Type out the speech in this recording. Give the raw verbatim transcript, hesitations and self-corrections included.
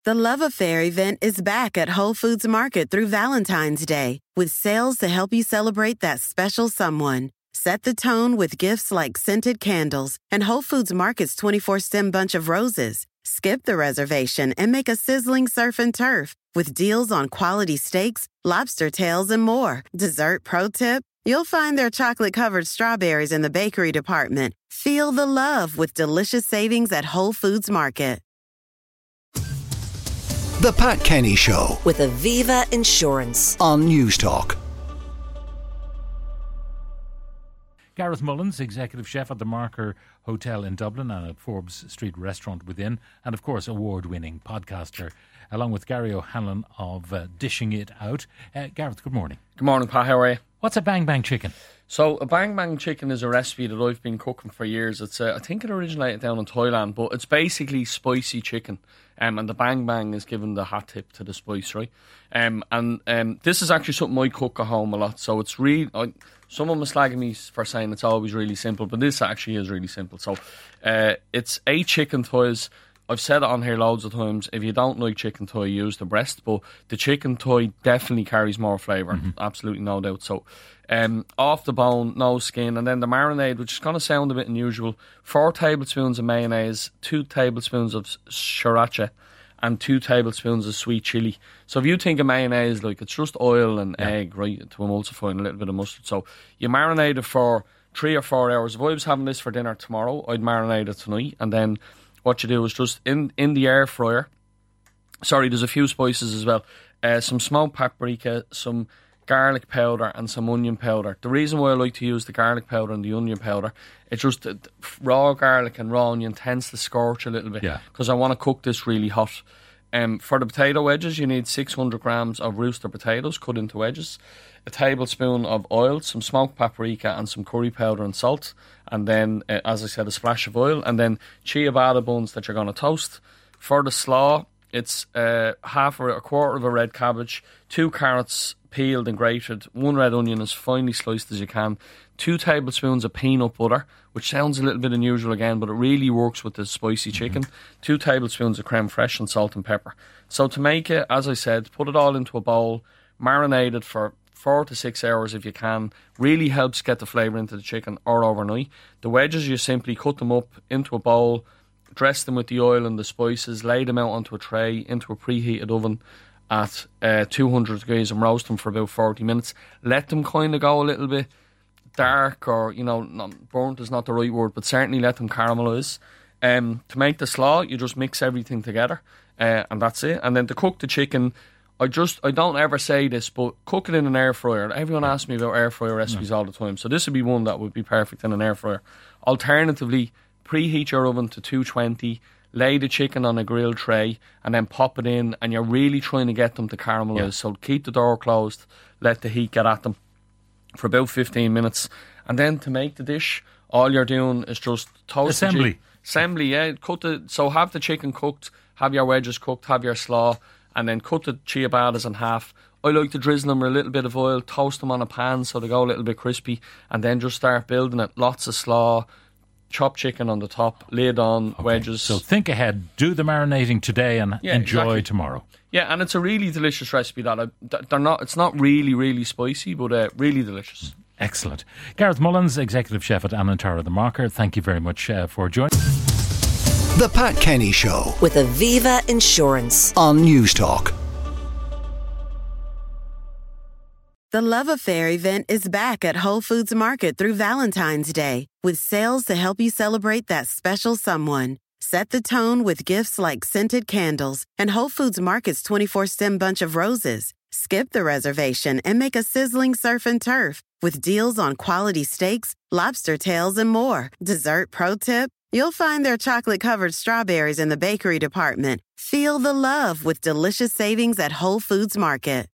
The Love Affair event is back at Whole Foods Market through Valentine's Day with sales to help you celebrate that special someone. Set the tone with gifts like scented candles and Whole Foods Market's twenty-four stem bunch of roses. Skip the reservation and make a sizzling surf and turf with deals on quality steaks, lobster tails, and more. Dessert pro tip? You'll find their chocolate-covered strawberries in the bakery department. Feel the love with delicious savings at Whole Foods Market. The Pat Kenny Show with Aviva Insurance on News Talk. Gareth Mullins, Executive Chef at the Marker Hotel in Dublin and at Forbes Street Restaurant within, and of course award-winning podcaster, along with Gary O'Hanlon of uh, Dishing It Out. Uh, Gareth, good morning. Good morning, Pat. How are you? What's a Bang Bang Chicken? So a Bang Bang Chicken is a recipe that I've been cooking for years. It's uh, I think it originated down in Thailand, but it's basically spicy chicken. Um, and the Bang Bang is given the hot tip to the spice, right? Um, and um, this is actually something I cook at home a lot. So it's really... I, someone was slagging me for saying it's always really simple, but this actually is really simple. So uh, it's eight chicken thighs. I've said it on here loads of times. If you don't like chicken thigh, use the breast. But the chicken thigh definitely carries more flavour. Mm-hmm. Absolutely no doubt. So um, off the bone, no skin. And then the marinade, which is going to sound a bit unusual. Four tablespoons of mayonnaise, two tablespoons of sriracha, and two tablespoons of sweet chilli. So if you think of mayonnaise, like it's just oil and yeah. egg, right, to emulsify and a little bit of mustard. So you marinate it for three or four hours. If I was having this for dinner tomorrow, I'd marinate it tonight. And then what you do is just in, in the air fryer. Sorry, there's a few spices as well. Uh, some smoked paprika, some garlic powder and some onion powder. The reason why I like to use the garlic powder and the onion powder, it's just uh, raw garlic and raw onion tends to scorch a little bit because yeah. I want to cook this really hot. Um, for the potato wedges, you need six hundred grams of rooster potatoes cut into wedges, a tablespoon of oil, some smoked paprika and some curry powder and salt, and then, uh, as I said, a splash of oil, and then ciabatta buns that you're going to toast. For the slaw, it's uh, half or a quarter of a red cabbage, two carrots peeled and grated, one red onion as finely sliced as you can, two tablespoons of peanut butter, which sounds a little bit unusual again, but it really works with the spicy chicken, mm-hmm. two tablespoons of creme fraiche and salt and pepper. So to make it, as I said, put it all into a bowl, marinate it for four to six hours if you can. Really helps get the flavour into the chicken, or overnight. The wedges, you simply cut them up into a bowl, dress them with the oil and the spices, lay them out onto a tray into a preheated oven at uh, two hundred degrees and roast them for about forty minutes. Let them kind of go a little bit dark, or, you know, not, burnt is not the right word, but certainly let them caramelise. Um, to make the slaw, you just mix everything together, uh, and that's it. And then to cook the chicken, I just, I don't ever say this, but cook it in an air fryer. Everyone asks me about air fryer recipes no. all the time, so this would be one that would be perfect in an air fryer. Alternatively, preheat your oven to two twenty, lay the chicken on a grill tray and then pop it in, and you're really trying to get them to caramelise. Yeah. So keep the door closed, let the heat get at them for about fifteen minutes. And then to make the dish, all you're doing is just toast Assembly. the chicken. Assembly, yeah. Cut the, so have the chicken cooked, have your wedges cooked, have your slaw, and then cut the ciabattas in half. I like to drizzle them with a little bit of oil, toast them on a pan so they go a little bit crispy, and then just start building it. Lots of slaw, chopped chicken on the top, lid on, okay. wedges. So think ahead, do the marinating today and yeah, enjoy exactly. tomorrow. Yeah, and it's a really delicious recipe. That I, they're not. It's not really, really spicy, but uh, really delicious. Excellent. Gareth Mullins, Executive Chef at Anantara The Marker, thank you very much uh, for joining. The Pat Kenny Show with Aviva Insurance on News Talk. The Love Affair event is back at Whole Foods Market through Valentine's Day with sales to help you celebrate that special someone. Set the tone with gifts like scented candles and Whole Foods Market's twenty-four stem bunch of roses. Skip the reservation and make a sizzling surf and turf with deals on quality steaks, lobster tails, and more. Dessert pro tip? You'll find their chocolate-covered strawberries in the bakery department. Feel the love with delicious savings at Whole Foods Market.